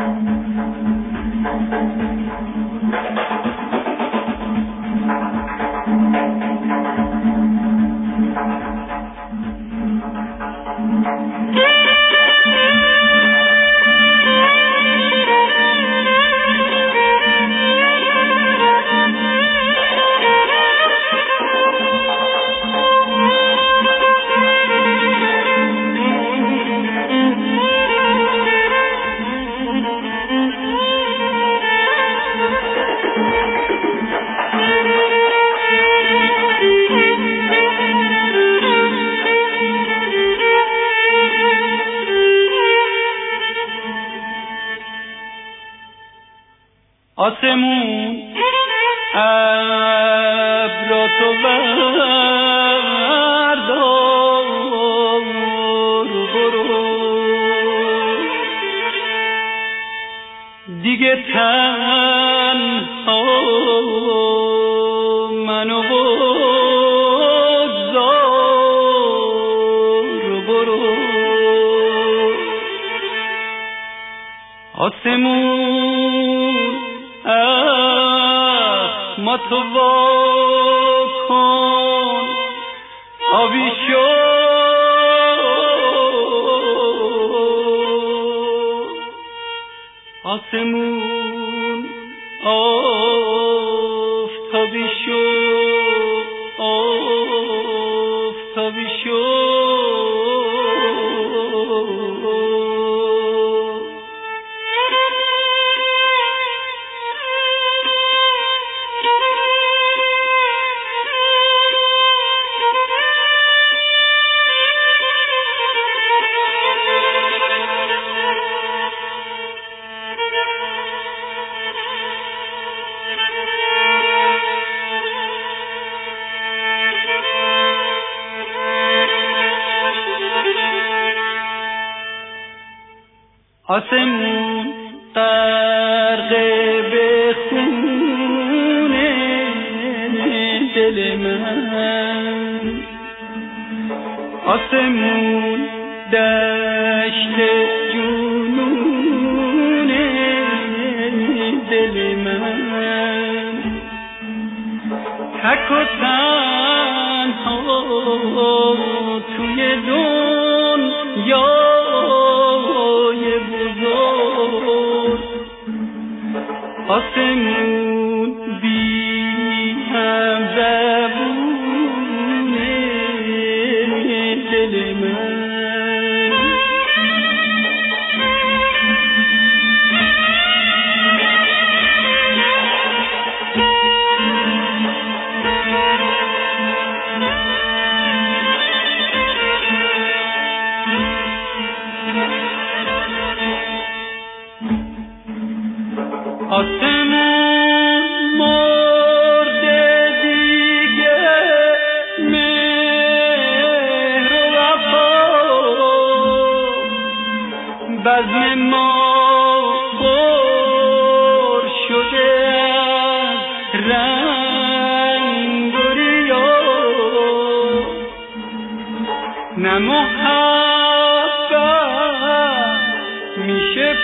آسمون ابر تو بردار برو، دیگه تنها منو بگذار برو. آسمون ما تو وا کن، آبی شو آسمون، آفتابی شو آفتابی شو. آسمون غرق به خونه دل من، آسمون دشت جنون دل من، تک و تنها توی دنیا آسمون بی هم زبون دل من. آسمون مرده دیگه مهر و وفا، بزم ما پر شده از رنگ و ریا، نه محبت میشه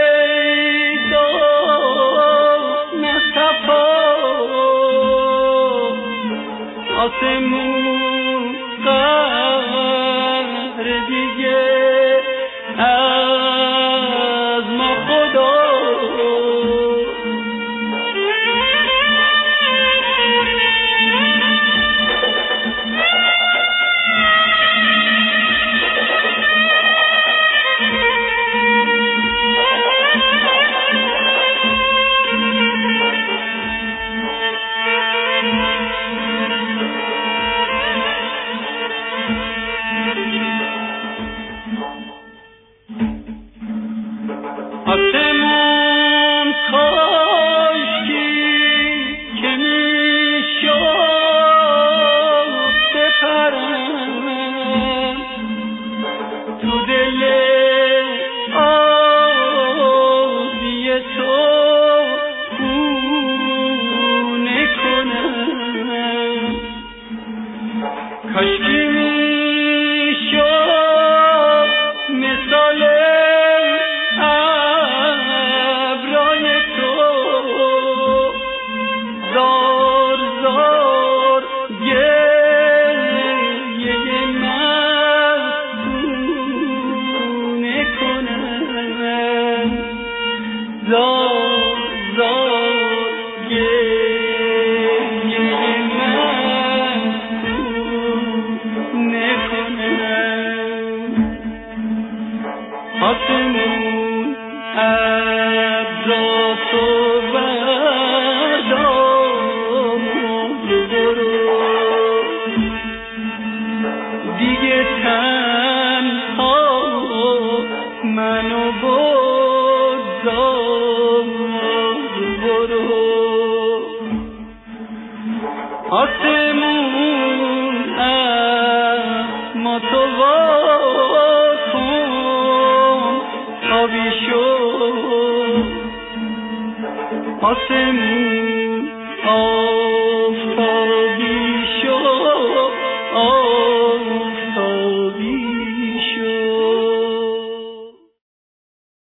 آسمون قهر دیگه از ما خدا. آسمون کاشکی که میشد بپرم تو دل آبی تو خونه کنم، کاشکی میشد مثال بگذار برو آسمون ما تو وا کن آبی شد آسمون آفتاب